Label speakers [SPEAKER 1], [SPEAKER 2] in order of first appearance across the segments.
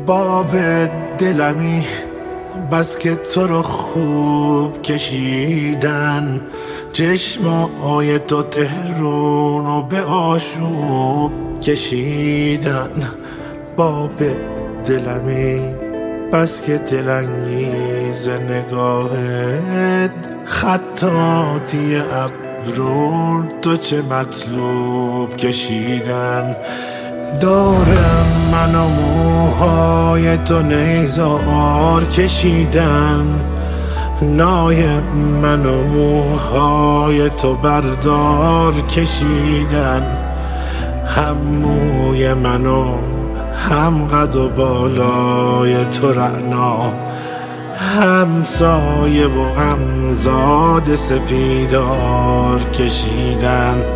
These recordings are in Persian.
[SPEAKER 1] باب دلمی بس که تو رو خوب کشیدن، چشمای تو تهرون رو به آشوب کشیدن. باب دلمی بس که دلانگیز نگاهت، خطاطی ابرو تو چه مطلوب کشیدن. دارم من و موهای تو نیزار کشیدن، نای من و موهای تو بردار کشیدن. هم موی من و هم قد و بالای تو رعنا، هم سایه و هم زاد سپیدار کشیدن.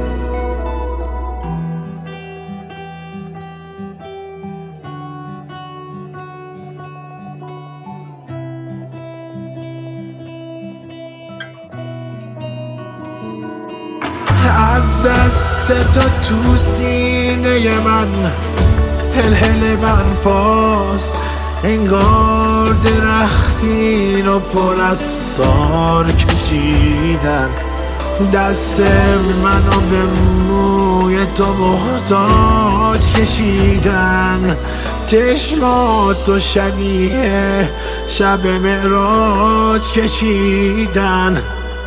[SPEAKER 1] از دست تو تو سینه من هل برپاست، انگار درختی رو پر از سار کشیدن. دست منو به موی تو محتاج کشیدن، چشماتو شبیه شب معراج کشیدن.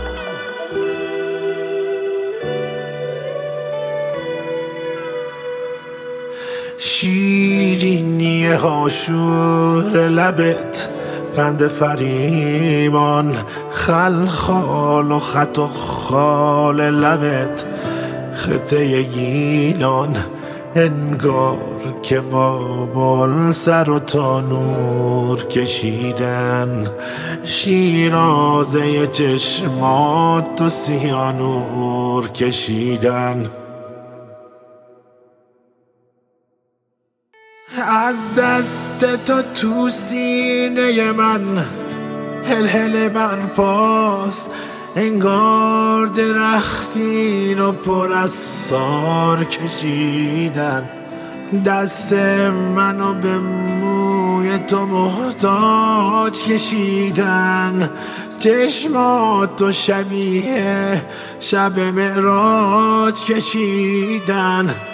[SPEAKER 1] شیرینی هاشور لبت، قند فریمان خلخال و خط و خال لبت، خطه گیلان انگار که بابل سر و تانور کشیدن. شیرازه چشمات و سیانور کشیدن. از دست تو سینه من هل برپاست، انگار درختی رو پر از سار کشیدن. دست منو به موی تو محتاج کشیدن، چشماتو شبیه شب معراج کشیدن.